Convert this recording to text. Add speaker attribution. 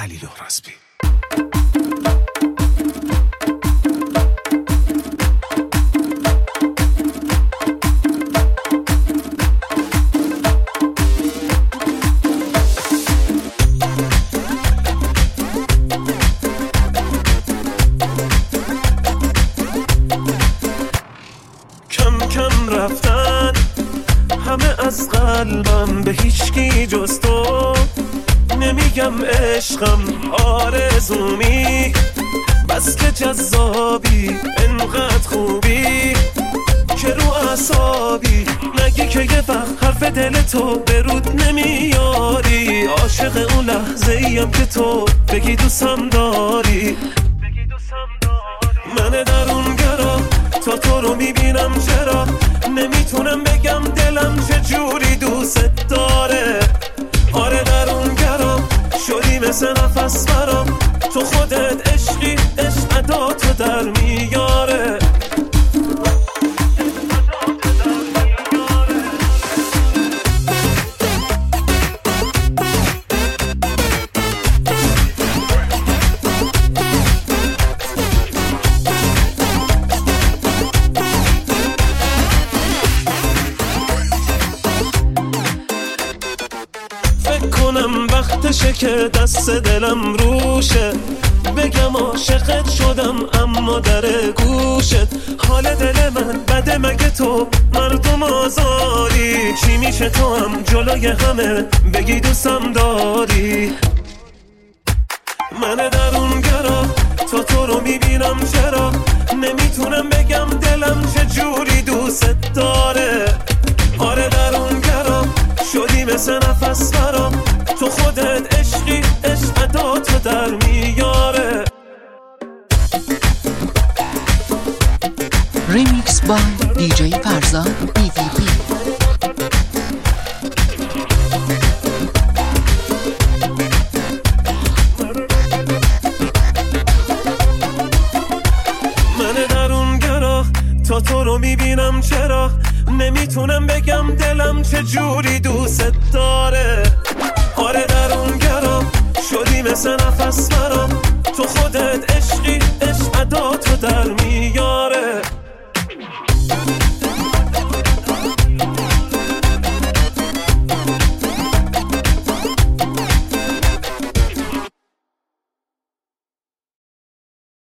Speaker 1: علی لهرازبی.
Speaker 2: رفتن همه از قلبم، به هیچکی جز تو نمیگم عشقم آرزومی، بس که جذابی انقدر خوبی که رو اعصابی، نگی که یه وقت حرف دل تو به رود نمیاری، عاشق اون لحظه ایم که تو بگی دوستم داری. من درونگرا تا تو رو میبینم، چرا نمیتونم بگم دلم چجوری دوست داره. آره درونگرا شدی مثل نفس برام، تو خودت عشقی، عشق عداتو در میاره. وقتشه که دست دلم روشه، بگم عاشقت شدم اما در گوشت. حال دل من بده مگه تو مردم آزاری، چی میشه تو هم جلوی همه بگی دوستم داری. من درونگرا تا تو رو میبینم، چرا نمیتونم بگم دلم چجوری دوست داره. آره درونگرا شدی مثل نفس برام، تو خودت عشقی، عشق عداتو در میاره.
Speaker 3: ریمیکس با دیجی فرزاد BVP.
Speaker 2: من درونگرا تا تو رو میبینم، چرا نمیتونم بگم دلم چجوری دوست داره. آره درونگرا شدی مثل نفس برام، تو خودت عشقی، عشق عداتو در میاره.